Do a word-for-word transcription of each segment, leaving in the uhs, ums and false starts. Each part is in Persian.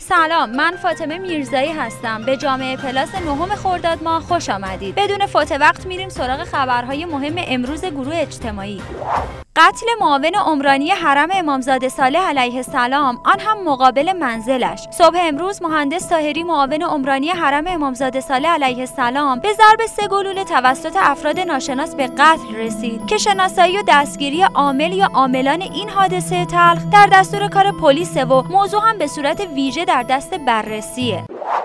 سلام، من فاطمه میرزایی هستم. به جامعه پلاس نهم خرداد ماه خوش آمدید. بدون فوت وقت میریم سراغ خبرهای مهم امروز گروه اجتماعی. قتل معاون عمرانی حرم امامزاده صالح علیه السلام، آن هم مقابل منزلش. صبح امروز مهندس طاهری معاون عمرانی حرم امامزاده صالح علیه السلام به ضرب سه گلوله توسط افراد ناشناس به قتل رسید که شناسایی و دستگیری عامل یا عاملان این حادثه تلخ در دستور کار پلیس و موضوع هم به صورت ویژه در دست بررسیه.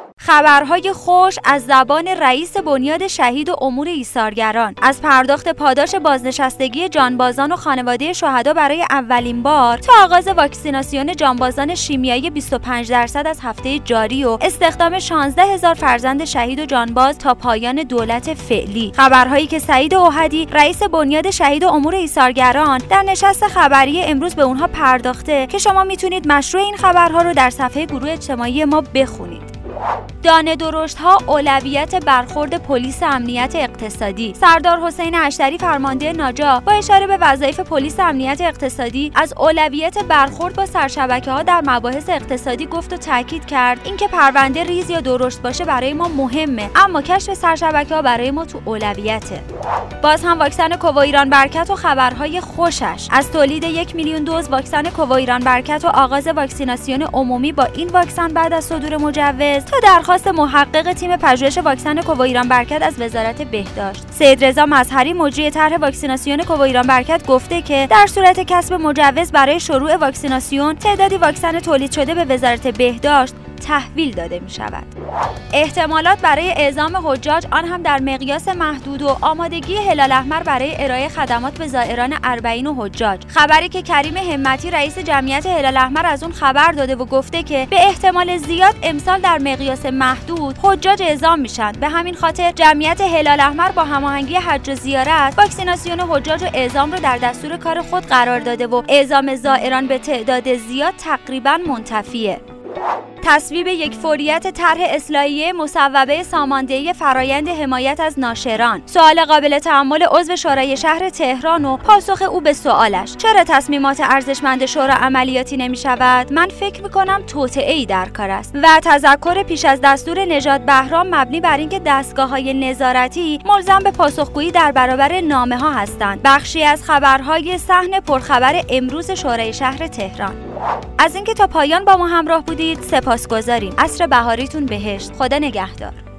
خبرهای خوش از زبان رئیس بنیاد شهید و امور ایثارگران. از پرداخت پاداش بازنشستگی جانبازان و خانواده شهدا برای اولین بار تا آغاز واکسیناسیون جانبازان شیمیایی بیست و پنج درصد از هفته جاری و استخدام شانزده هزار فرزند شهید و جانباز تا پایان دولت فعلی. خبرهایی که سعید اوحدی رئیس بنیاد شهید و امور ایثارگران در نشست خبری امروز به اونها پرداخته که شما میتونید مشروع این خبرها رو در صفحه گروه اجتماعی ما بخونید. دانه درشت ها اولویت برخورد پلیس امنیت اقتصادی. سردار حسین اشتری فرمانده ناجا با اشاره به وظایف پلیس امنیت اقتصادی از اولویت برخورد با سرشبکه ها در مباحث اقتصادی گفت و تاکید کرد اینکه پرونده ریز یا درشت باشه برای ما مهمه، اما کشف سرشبکه ها برای ما تو اولویته. باز هم واکسن کووایران برکت و خبرهای خوشش. از تولید یک میلیون دوز واکسن کووایران برکت و آغاز واکسیناسیون عمومی با این واکسن بعد از صدور مجوز تا درخواست محقق تیم پژوهش واکسن کووایران برکت از وزارت بهداشت. سید رضا مظهری مجری طرح واکسیناسیون کووایران برکت گفته که در صورت کسب مجوز برای شروع واکسیناسیون تعدادی واکسن تولید شده به وزارت بهداشت تحویل داده می شود. احتمالات برای اعزام حجاج، آن هم در مقیاس محدود، و آمادگی هلال احمر برای ارائه خدمات به زائران اربعین و حجاج. خبری که کریم همتی رئیس جمعیت هلال احمر از اون خبر داده و گفته که به احتمال زیاد امسال در مقیاس محدود حجاج اعزام میشن. به همین خاطر جمعیت هلال احمر با هماهنگی حج و زیارت واکسیناسیون حجاج و اعزام رو در دستور کار خود قرار داده و اعزام زائران به تعداد زیاد تقریبا منتفیه. تصویب یک فوریت طرح اصلاحیه مصوبه ساماندهی فرایند حمایت از ناشران. سوال قابل تأمل عضو شورای شهر تهران و پاسخ او به سوالش: چرا تصمیمات ارزشمند شورا عملیاتی نمی شود؟ من فکر می کنم توطئه‌ای در کار است. و تذکر پیش از دستور نژاد بهرام مبنی بر اینکه دستگاه‌های نظارتی ملزم به پاسخگویی در برابر نامه ها هستند. بخشی از خبرهای صحن پرخبر امروز شورای شهر تهران. از اینکه تا پایان با ما همراه بودید سپاسگزاریم. عصر بهاریتون بهشت. خدا نگهدار.